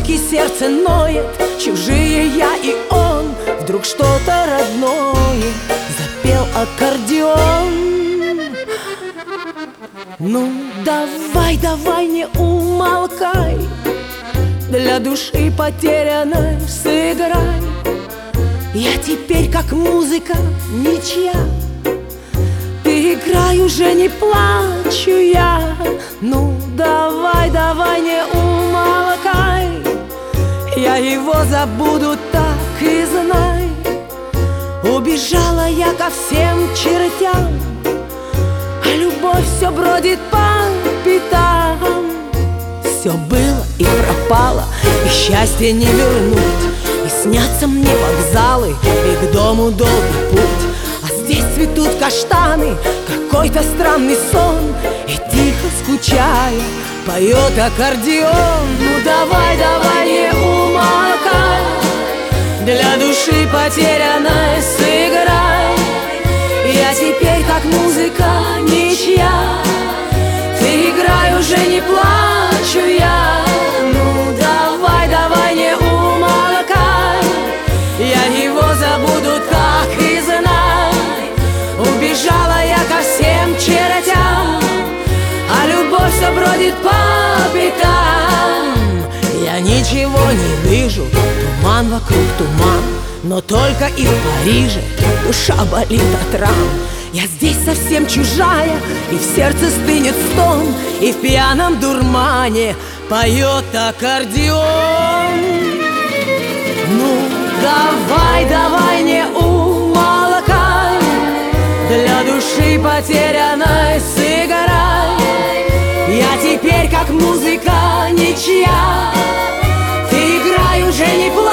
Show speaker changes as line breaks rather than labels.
тоски сердце ноет, чужие я и он. Вдруг что-то родное запел аккордеон. Ну давай, давай, не умолкай, для души потерянной сыграй. Я теперь как музыка ничья, ты играй, уже не плачу я. Ну давай, давай, не умолкай, я его забуду, так и знай. Убежала я ко всем чертям, а любовь все бродит по пятам. Все было и пропало, и счастье не вернуть. И снятся мне вокзалы, и к дому долгий путь. А здесь цветут каштаны, какой-то странный сон. И тихо скучая поет аккордеон. Ну давай, давай, не умолкай, для души потерянной сыграй. Я теперь как музыка ничья, ты играй, уже не плачу я. Ну давай, давай, не умолкай, я его забуду, так и знай. Убежала я ко всем чертям, а любовь все бродит по пятам. Я ничего не вижу, туман вокруг туман, но только и в Париже душа болит от ран. Я здесь совсем чужая, и в сердце стынет стон, и в пьяном дурмане поет аккордеон. Ну давай, давай, не умолкай, для души потерянной сыграй. Я теперь как музыка ничья, ты играй, уже не плачь.